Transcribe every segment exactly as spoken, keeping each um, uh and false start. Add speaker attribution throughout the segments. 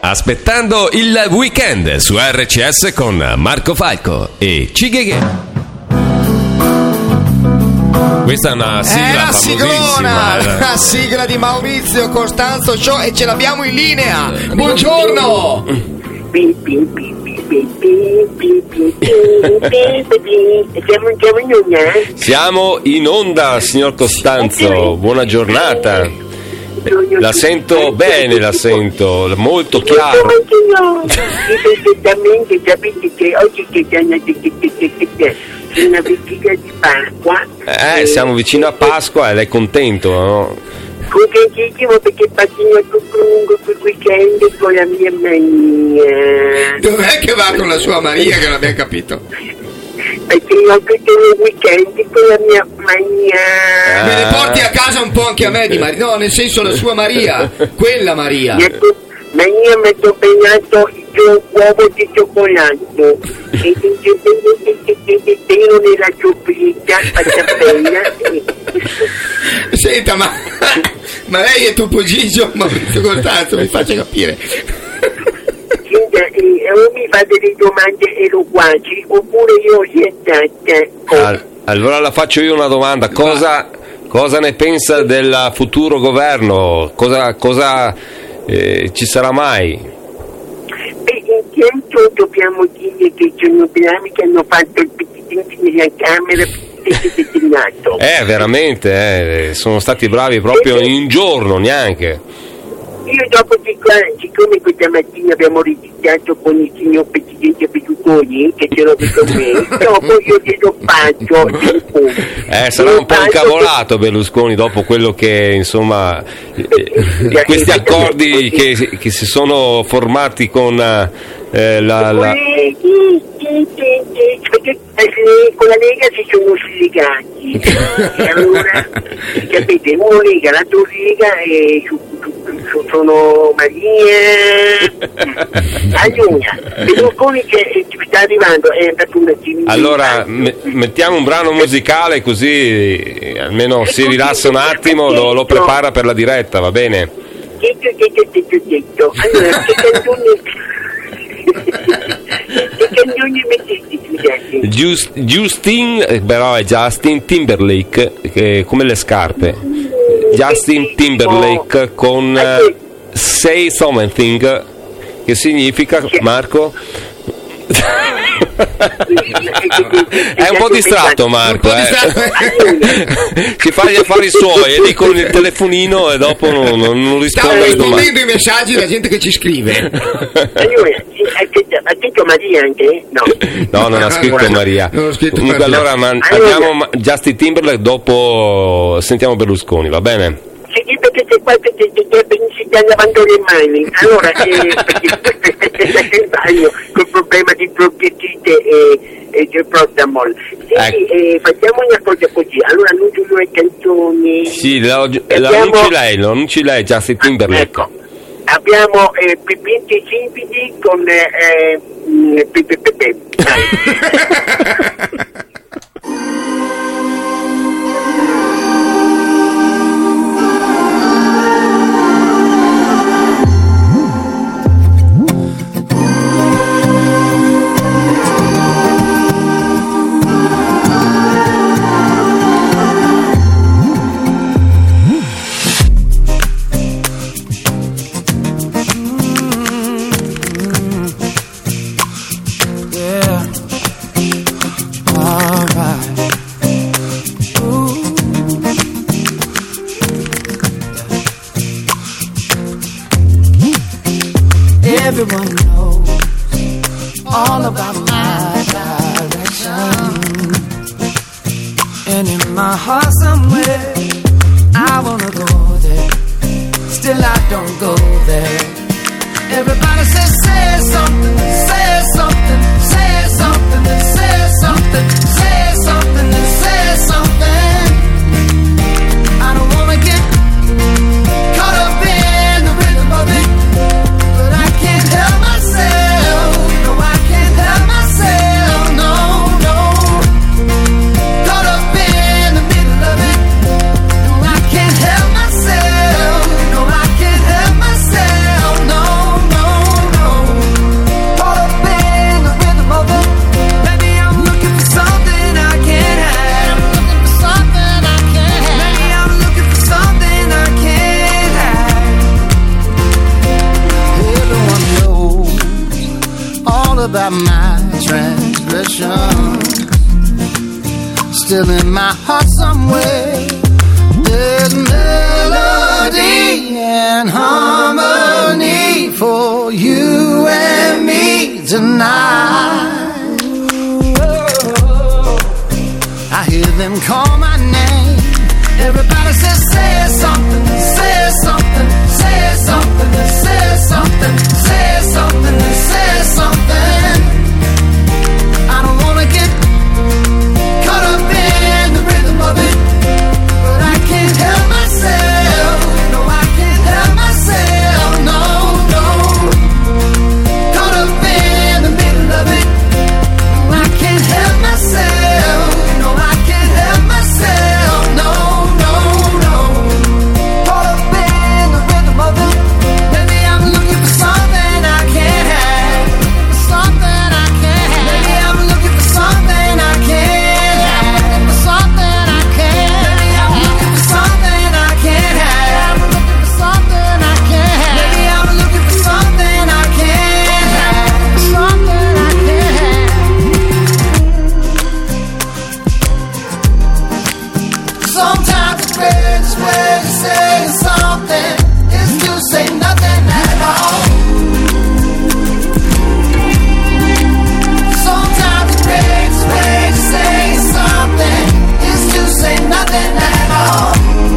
Speaker 1: aspettando il weekend su R C S con Marco Falco e Cigheghe. Questa è una sigla
Speaker 2: è la siglona,
Speaker 1: eh.
Speaker 2: la sigla di Maurizio Costanzo Show e ce l'abbiamo in linea. Buongiorno.
Speaker 3: Siamo, siamo in onda?
Speaker 1: Siamo in onda, signor Costanzo. Buona giornata. La sento bene, la sento molto chiaro.
Speaker 3: Perfettamente, sapete che oggi c'è una vigilia di Pasqua.
Speaker 1: Eh, siamo vicino a Pasqua e lei è contento, no?
Speaker 3: Contentissimo perché passino tutto lungo quel weekend con la mia Maria.
Speaker 2: Dov'è che va con la sua Maria, che non abbiamo capito?
Speaker 3: Perché io ho tutto il weekend con la mia Maria.
Speaker 2: Me ne porti a casa un po' anche a me di Maria? No, nel senso la sua Maria, quella Maria.
Speaker 3: Ma io mi sono penato il uovo di cioccolato e intendo nella cioccolata fatta bella.
Speaker 2: Senta, ma, ma lei è Topo Gigio, Maurizio Costanzo, mi faccia capire.
Speaker 3: Senta, eh, o mi fa delle domande eloquenti oppure io siete.
Speaker 1: Allora la faccio io una domanda, cosa, cosa ne pensa del futuro governo? Cosa, cosa eh, ci sarà mai?
Speaker 3: Beh, intanto dobbiamo dire che sono bravi che hanno fatto il presidente della Camera designato.
Speaker 1: Eh, veramente, eh, sono stati bravi proprio in un giorno, neanche.
Speaker 3: Io dopo di qua, siccome questa mattina abbiamo registrato con il signor Presidente Berlusconi, che ce l'ho con me, dopo io glielo faccio.
Speaker 1: Eh, sarà un po' incavolato Berlusconi dopo quello che, insomma, eh, questi accordi che, che si sono formati con eh, la... la...
Speaker 3: Con la Lega si sono slegati. E allora, capite, uno lega, l'altro lega e su, su, su, sono Maria. Allora, Berlusconi che sta arrivando è andato un attimino.
Speaker 1: Allora, me, mettiamo un brano musicale così almeno si rilassa un attimo, lo, lo prepara per la diretta, va bene?
Speaker 3: Detto, detto, detto, detto. Allora, che canzone... che canzone mettete, scusate?
Speaker 1: Just, Justin, però è Justin Timberlake, che, come le scarpe. Justin Timberlake con uh, Say Something, che significa, Marco? È un po' distratto Marco, eh. Ci fa gli affari suoi e lì con il telefonino e dopo non, non risponde.
Speaker 2: Stavo rispondendo ai messaggi della gente che ci scrive.
Speaker 3: Allora, ha scritto Maria anche? No,
Speaker 1: no, non ha scritto Maria.
Speaker 2: Non ho scritto
Speaker 1: Comunque
Speaker 2: Maria.
Speaker 1: allora man-
Speaker 3: Allora.
Speaker 1: abbiamo Justin Timberlake, dopo sentiamo Berlusconi, va bene?
Speaker 3: sì, perché c'è qualche che si sta lavando le mani. Allora, eh, perché sbaglio col problema di proprietite e, e del Protamol. Sì,
Speaker 1: Ecco.
Speaker 3: eh, facciamo una cosa così. Allora annuncio due canzoni.
Speaker 1: Sì, lo, lo
Speaker 3: Abbiamo-
Speaker 1: annunci lei, lo annunci lei, Justin Timberlake.
Speaker 3: Ecco, abbiamo eh, Pipinti Simpidi con eh, eh, Pepe Pepe.
Speaker 4: Everyone knows all about my direction, and in my heart somewhere I wanna go there, still I don't go there. Everybody says say something, say something, say something, say something, say something, say something. I don't wanna get caught up in the rhythm of it, but I can't help myself. No, I can't help myself. No, no. Caught up in the middle of it. No, I can't help myself. No, I can't help myself. No, no. about my transgression. Still in my heart somewhere, there's melody and harmony for you and me tonight. I hear them call my name. Everybody says, say something, say something, say something, say something, say something, say something. I don't wanna get caught up in the rhythm of it, but I can't help myself. No, I can't help myself. No, no. Caught up in the middle of it, I can't help myself. No, I can't help myself. No, no, no. Caught up in the rhythm of it. Maybe I'm looking for something I can't have. Something I can't have. Maybe I'm looking for something I can't have. Something I can't have. Maybe I'm looking for something I can't have. Something I can't have. Maybe I'm looking for something I can't have. Something I can't have. Sometimes the greatest way to say something is to say nothing at all. Sometimes the greatest way to say something is to say nothing at all.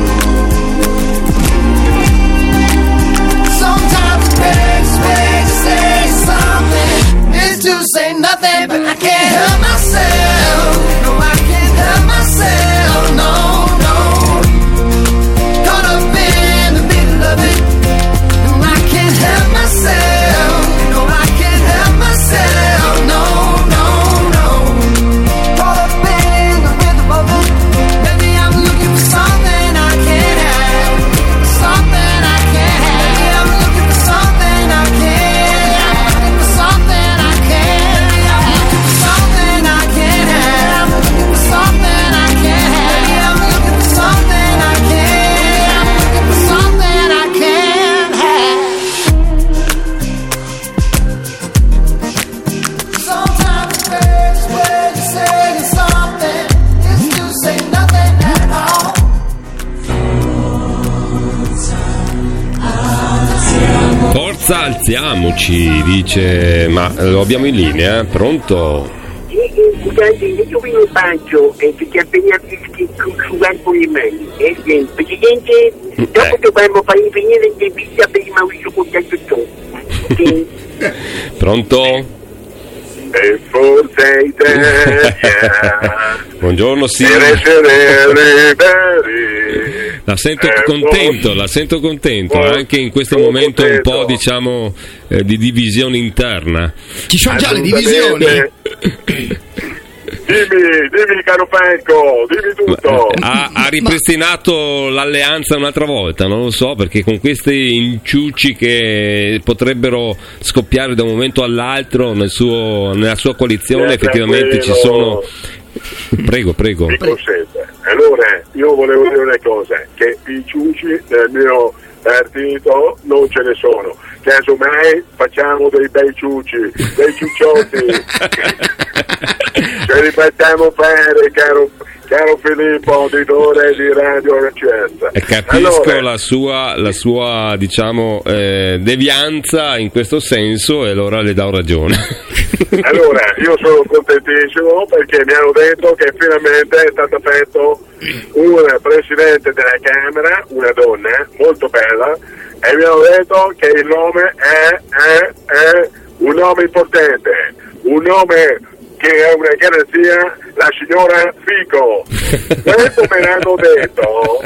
Speaker 4: Sometimes the greatest way to say something is to say nothing, but I can't help myself. No, I can't help myself. No, no. Caught up in the middle of it. No, I can't help myself. No, I can't help myself. No, no, no. Caught up in the rhythm of it. Maybe I'm looking for something I can't have. Something I can't have. Maybe I'm looking for something I can't have. Something I can't have. Something I can't have. Something I can't have. Maybe I'm looking for something I can't have. Something I can't have. Sometimes the best way to say something is to say nothing at all.
Speaker 1: Forza, alziamoci, dice, ma lo abbiamo in linea? Pronto?
Speaker 3: Sì, eh, scusate, io qui in bacio e ti appena visti su campo di me. Eh, sì, Presidente, dopo dobbiamo fare venire l'intervista per il Maurizio Contatto. Sì.
Speaker 1: Pronto?
Speaker 3: E Forza Italia.
Speaker 1: Buongiorno, sì.
Speaker 3: Per essere liberi.
Speaker 1: La sento
Speaker 3: Eh,
Speaker 1: contento, la sento contento,
Speaker 3: oh,
Speaker 1: anche in questo
Speaker 3: sono
Speaker 1: momento un po',
Speaker 3: contento.
Speaker 1: diciamo, eh, di divisione interna.
Speaker 2: Ci sono già le divisioni.
Speaker 3: Dimmi, dimmi caro Franco, dimmi tutto.
Speaker 1: Ha, ha ripristinato l'alleanza un'altra volta, non lo so, perché con questi inciuci che potrebbero scoppiare da un momento all'altro nel suo, nella sua coalizione,
Speaker 3: Eh,
Speaker 1: effettivamente ci sono... Prego, prego.
Speaker 3: Mi consente. Allora, io volevo dire una cosa, che i ciuci del mio partito non ce ne sono. Casomai facciamo dei bei ciuci, dei ciucciotti. Ce li facciamo fare, caro, caro Filippo, editore di Radio Ricetta.
Speaker 1: E capisco allora, la sua, la sua diciamo, eh, devianza in questo senso, e allora le do ragione.
Speaker 3: Allora, io sono contentissimo perché mi hanno detto che finalmente è stato fatto un presidente della Camera, una donna molto bella, e mi hanno detto che il nome è, è, è un nome importante, un nome che è una garanzia, la signora Fico. Questo me l'hanno detto.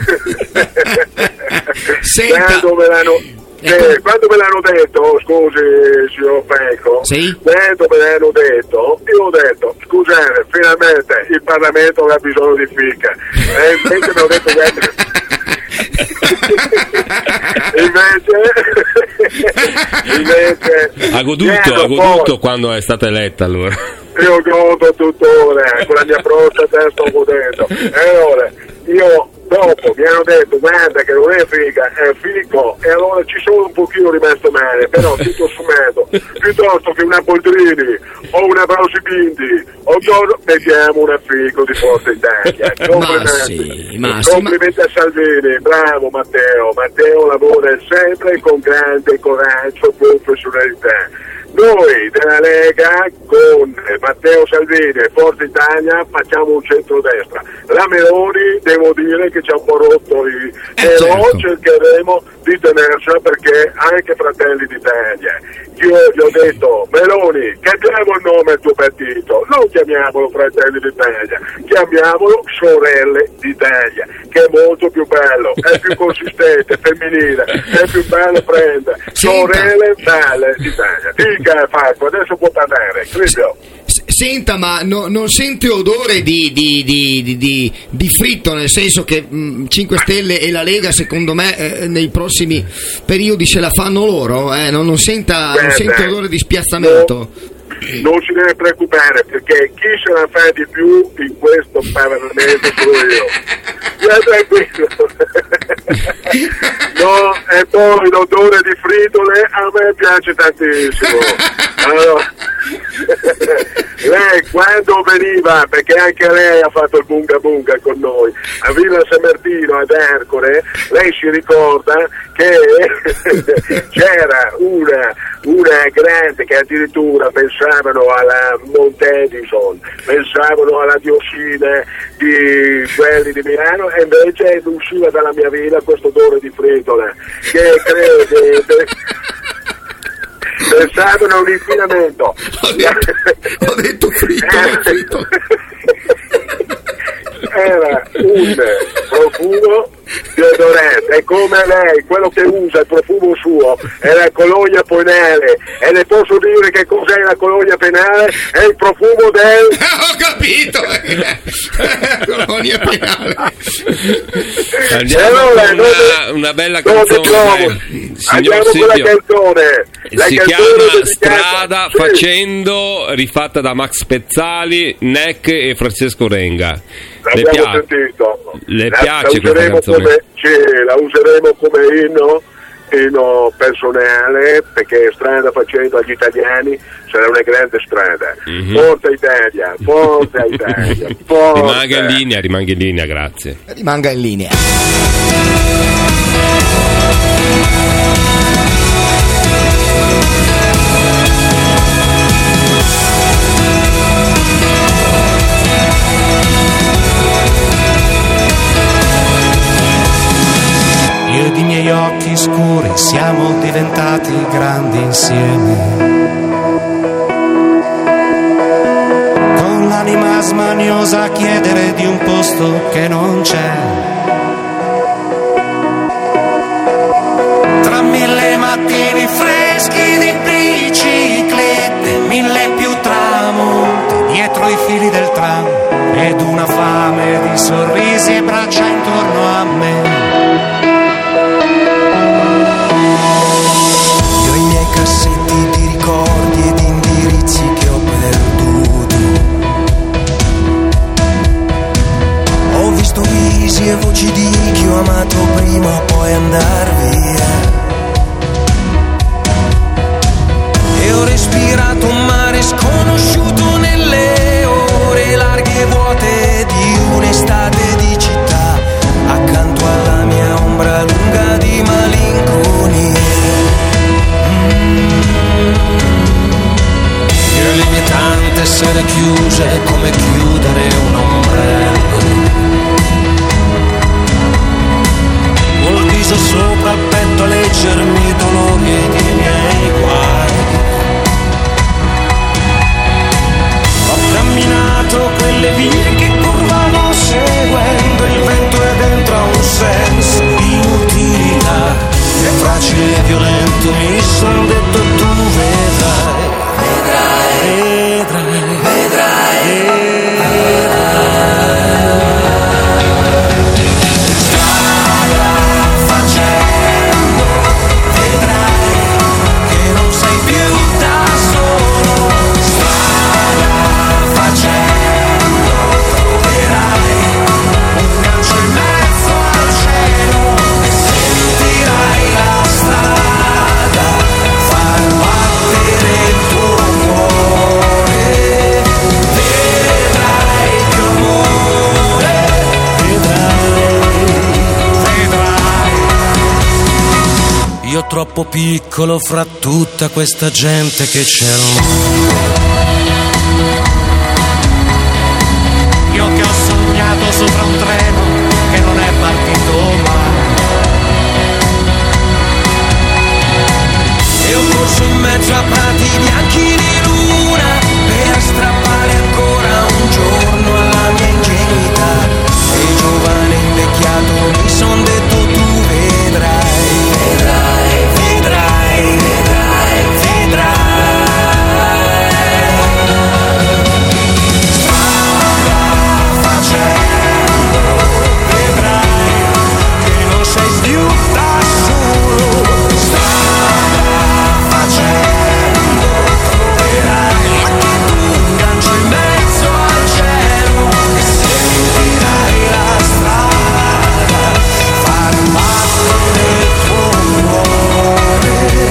Speaker 2: Senta.
Speaker 3: Quando me l'hanno... Eh, quando me l'hanno detto, scusi signor Franco,
Speaker 2: sì?
Speaker 3: Quando me l'hanno detto, io ho detto, scusate, finalmente il Parlamento ha bisogno di fica. E invece mi hanno detto guarda, invece, invece
Speaker 1: ha goduto, ha goduto quando è stata eletta allora.
Speaker 3: Io godo tuttora, con la mia prostata sto godendo. E allora, io
Speaker 5: dopo mi hanno detto guarda che non è figa, è fico, e allora ci sono un pochino rimasto male, però tutto sommato, piuttosto che una Boldrini o una Brosi Bindi o giorno mettiamo una fico di Forza Italia. Complimenti,
Speaker 2: ma sì, ma sì,
Speaker 5: complimenti a Salvini, bravo Matteo, Matteo lavora sempre con grande coraggio e professionalità. Noi della Lega con Matteo Salvini e Forza Italia facciamo un centrodestra. La Meloni devo dire che ci ha un po' rotto i...
Speaker 2: Eh,
Speaker 5: però
Speaker 2: certo.
Speaker 5: cercheremo di tenersela perché anche Fratelli d'Italia. Io gli ho detto Meloni, cambiamo il nome al tuo partito, non chiamiamolo Fratelli d'Italia, chiamiamolo Sorelle d'Italia, che è molto più bello, è più consistente, femminile, è più bello prendere Sorelle Belle d'Italia. Dica Falco, adesso può parlare, credo.
Speaker 2: Senta, ma no, non sente odore di, di, di, di, di, di fritto, nel senso che mh, cinque Stelle e la Lega secondo me eh, nei prossimi periodi se la fanno loro, eh? non, non, senta,
Speaker 5: Guarda,
Speaker 2: non sente odore di spiazzamento?
Speaker 5: No. Non si deve preoccupare perché chi se la fa di più in questo Parlamento sono io. Stia tranquillo. No, e poi l'odore di fritole a me piace tantissimo. Allora, lei quando veniva, perché anche lei ha fatto il bunga bunga con noi a Villa San Martino ad Ercole, lei si ricorda che c'era una, una grande che addirittura pensavano alla Montedison, pensavano alla diossina di quelli di Milano, e invece usciva dalla mia villa questo odore di fritola che crede pensavano a un inquinamento.
Speaker 2: Ho detto, ho detto fritola, fritola.
Speaker 5: Era un profumo deodorante, è come lei, quello che usa il profumo suo è la colonia penale, e le posso dire che cos'è la colonia penale? È il profumo del...
Speaker 2: Ho capito, colonia penale.
Speaker 1: Andiamo
Speaker 5: allora,
Speaker 1: con
Speaker 5: dove,
Speaker 1: una, una bella
Speaker 5: dove
Speaker 1: canzone,
Speaker 5: trovo?
Speaker 1: dai. Signor
Speaker 5: Andiamo con la
Speaker 1: Silvio,
Speaker 5: canzone, la
Speaker 1: si
Speaker 5: canzone
Speaker 1: chiama
Speaker 5: dedicata-
Speaker 1: Strada
Speaker 5: sì.
Speaker 1: Facendo, rifatta da Max Pezzali, Neck e Francesco Renga. Le,
Speaker 5: L'abbiamo
Speaker 1: pia-
Speaker 5: sentito.
Speaker 1: le
Speaker 5: La-
Speaker 1: piace
Speaker 5: la
Speaker 1: questa
Speaker 5: useremo
Speaker 1: canzone?
Speaker 5: come, sì, la useremo come inno, inno personale, perché Strada Facendo agli italiani sarà una grande strada.
Speaker 1: Mhm.
Speaker 5: Forza Italia, Forza Italia, forza.
Speaker 1: Rimanga in linea, rimanga in linea, grazie.
Speaker 2: Rimanga in linea.
Speaker 6: Io ed i miei occhi scuri siamo diventati grandi insieme, con l'anima smaniosa a chiedere di un posto che non c'è. Tra mille mattini freschi di biciclette, mille più tramonti dietro i fili del tram, ed una fame di sorrisi e braccia intorno a me.
Speaker 7: Cassetti di ricordi ed indirizzi che ho perduto. Ho visto visi e voci di chi ho amato prima o poi andar via. E ho respirato un mare sconosciuto nelle ore larghe e vuote di un'estate di città, accanto alla mia ombra lunga di malinconia.
Speaker 6: E le mie tante sere chiuse come chiudere un ombrello, col viso sopra il petto a leggermi i dolori ed i miei guai. Ho camminato quelle vie che curvano seguendo il vento e dentro a un senso di inutilità. E facile e violento mi son detto tu vedrai, vedrai, vedrai, vedrai.
Speaker 7: troppo piccolo fra tutta questa gente che c'è al mondo.
Speaker 6: Io che ho sognato sopra un treno che non è partito mai.
Speaker 7: E ho corso in mezzo a prati bianchi di luna per strappare ancora un giorno alla mia ingenuità. Sei giovane invecchiato, mi son detto tu vedrai, vedrai, vedrai, vedrai, vedrai. Strada facendo, vedrai che non sei più da solo. Strada facendo, vedrai anche tu un gancio in mezzo al cielo e sentirai la strada far battere il tuo cuore.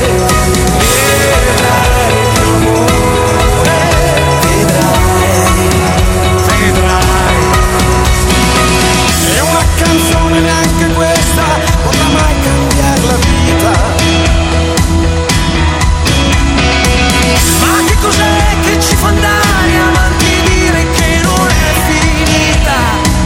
Speaker 7: Vedrai l'amore, vedrai, vedrai. E una canzone neanche questa potrà mai cambiare la vita. Ma che cos'è che ci fa andare avanti e dire che non è finita?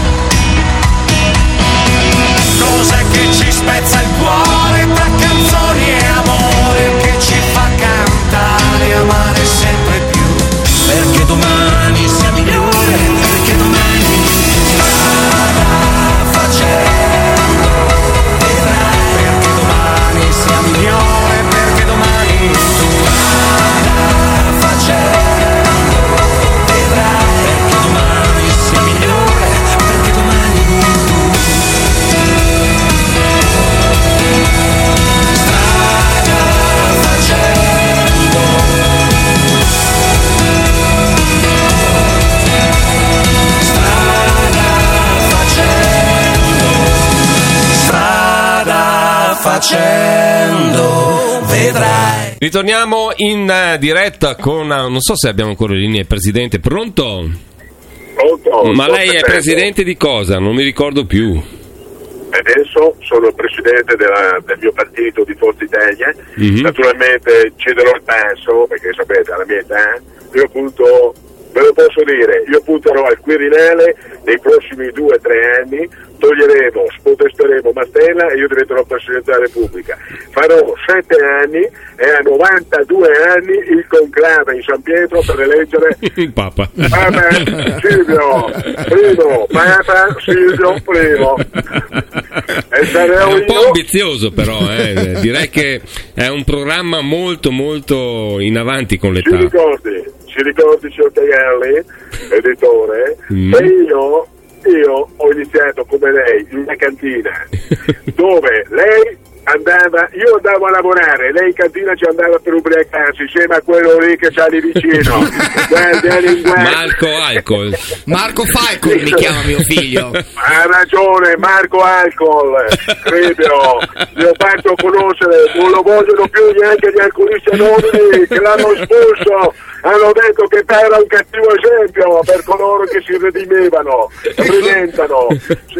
Speaker 7: Cos'è che ci spezza il cuore tra canzoni e amore, che ci fa cantare e amare sempre più? Perché domani sia migliore, perché domani strada facendo, vedrai, perché domani sia migliore, perché domani strada facendo, vedrai, perché domani sia migliore, perché domani strada facendo. Strada facendo, vedrai.
Speaker 1: Ritorniamo in eh, diretta con, eh, non so se abbiamo ancora in linea il presidente, pronto?
Speaker 5: Pronto?
Speaker 1: Ma
Speaker 5: Sto
Speaker 1: lei è
Speaker 5: sentendo.
Speaker 1: presidente di cosa? Non mi ricordo più.
Speaker 5: Adesso sono il presidente della- del mio partito di Forza Italia.
Speaker 1: Mhm.
Speaker 5: Naturalmente cederò il passo, perché sapete, alla mia età, io appunto, ve lo posso dire, io punterò al Quirinale nei prossimi due o tre anni, toglieremo, spotesteremo Mastella e io diventerò Presidente della Repubblica. Farò sette anni e a novantadue anni il conclave in San Pietro per eleggere
Speaker 1: Il Papa.
Speaker 5: Papa Silvio primo, Papa Silvio primo. E
Speaker 1: È
Speaker 5: sarò
Speaker 1: un po'
Speaker 5: io.
Speaker 1: ambizioso però, eh. Direi che è un programma molto molto in avanti con
Speaker 5: Ci
Speaker 1: l'età.
Speaker 5: ricordi, ci ricordi signor Tagliarli, editore,
Speaker 1: Mm.
Speaker 5: che io, io ho iniziato come lei in una cantina dove lei andava, io andavo a lavorare, lei in cantina ci andava per ubriacarsi insieme a quello lì che c'ha lì vicino. Guardi, guardi.
Speaker 1: Marco Alcol.
Speaker 2: Marco Falcon mi chiama mio figlio.
Speaker 5: Ha ragione, Marco Alcol, credo, gli ho fatto conoscere, non lo vogliono più neanche gli alcolisti anonimi che l'hanno espulso, hanno detto che era un cattivo esempio per coloro che si redimevano, rimentano.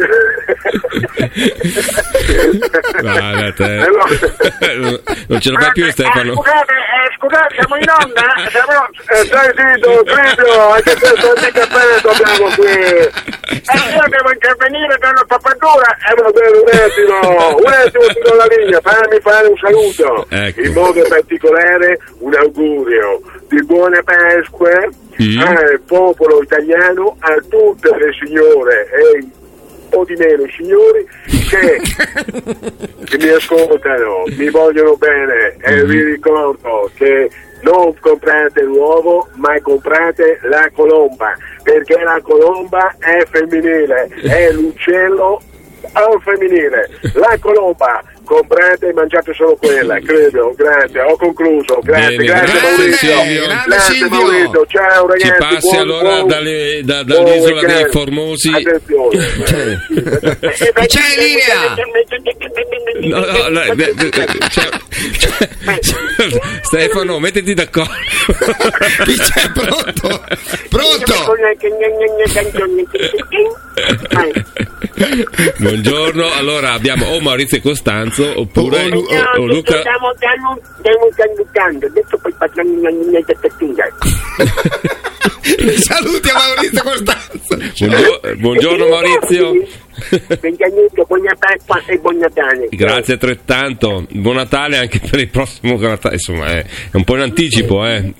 Speaker 1: Guarda te.
Speaker 5: Allora-
Speaker 1: Non ce la fa più
Speaker 5: Eh,
Speaker 1: Stefano.
Speaker 5: scusate, eh, scusate, siamo in onda? Siamo... Eh, stai zitto, Silvio, anche questo di caffè dobbiamo qui. Eh, io devo intervenire per una pappatura. Eh, va bene, un attimo, un attimo ti do la linea, fammi fare un saluto.
Speaker 1: Ecco.
Speaker 5: In modo particolare un augurio di buone Pasqua
Speaker 1: Mm.
Speaker 5: al popolo italiano, a tutte le signore e un po' di meno i signori che, che mi ascoltano, mi vogliono bene e vi ricordo che non comprate l'uovo ma comprate la colomba, perché la colomba è femminile, è l'uccello al femminile. La colomba comprate e mangiate solo quella, credo. Grazie, ho concluso. Grazie,
Speaker 1: Bene,
Speaker 5: grazie
Speaker 1: grazie,
Speaker 5: Maurizio.
Speaker 1: Silvio.
Speaker 2: Grande
Speaker 5: Grazie
Speaker 2: Silvio.
Speaker 5: Maurizio. Ciao ragazzi.
Speaker 1: Ci passi
Speaker 5: buon-
Speaker 1: allora
Speaker 5: buon-
Speaker 1: dalle- da-
Speaker 5: buon
Speaker 1: dall'isola
Speaker 5: weekend.
Speaker 1: dei Formosi.
Speaker 5: Attenzione.
Speaker 2: C'è in linea.
Speaker 1: No, no, no, de- de- de- cioè- cioè- Stefano, mettiti d'accordo.
Speaker 2: Chi c'è? Pronto? Pronto?
Speaker 1: Buongiorno, allora abbiamo o Maurizio e Costanzo oppure
Speaker 2: Oh,
Speaker 1: o, o Luca.
Speaker 3: Stiamo cantando, adesso poi parliamo di tettina.
Speaker 2: Saluti a Maurizio Costanzo.
Speaker 1: Buongiorno, buongiorno Maurizio.
Speaker 3: Benvenuto, buona Pasqua e buon Natale.
Speaker 1: Grazie altrettanto. Buon Natale anche per il prossimo Natale. Insomma, è, è un po' in anticipo, eh.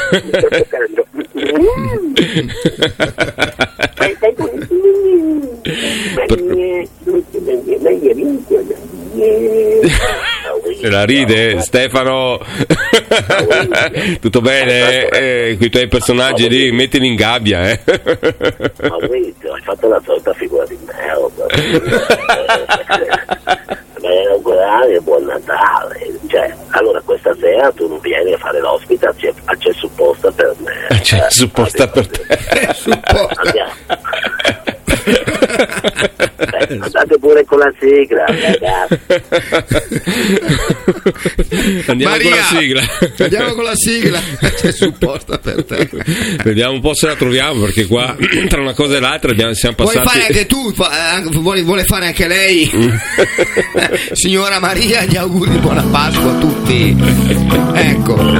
Speaker 1: Se la ride Stefano. Tutto bene? Eh, con i tuoi personaggi lì, mettili in gabbia, eh.
Speaker 3: Maurizio, hai fatto la solita figura di merda. Bene, augurare e buon Natale. Cioè, allora questa sera tu non vieni a fare l'ospite, c'è, c'è supposta per me.
Speaker 1: C'è
Speaker 3: eh,
Speaker 1: supposta per te.
Speaker 3: Andiamo. Beh, andate pure con la sigla, ragazzi.
Speaker 1: Andiamo
Speaker 2: Maria,
Speaker 1: con la sigla.
Speaker 2: Andiamo con la sigla. C'è supposta per te.
Speaker 1: Vediamo un po' se la troviamo, perché qua tra una cosa e l'altra abbiamo, siamo
Speaker 2: Vuoi
Speaker 1: passati.
Speaker 2: fare anche tu? fa- eh, Vuole, vuole fare anche lei? Signora Maria, gli auguri di buona Pasqua a tutti. Ecco.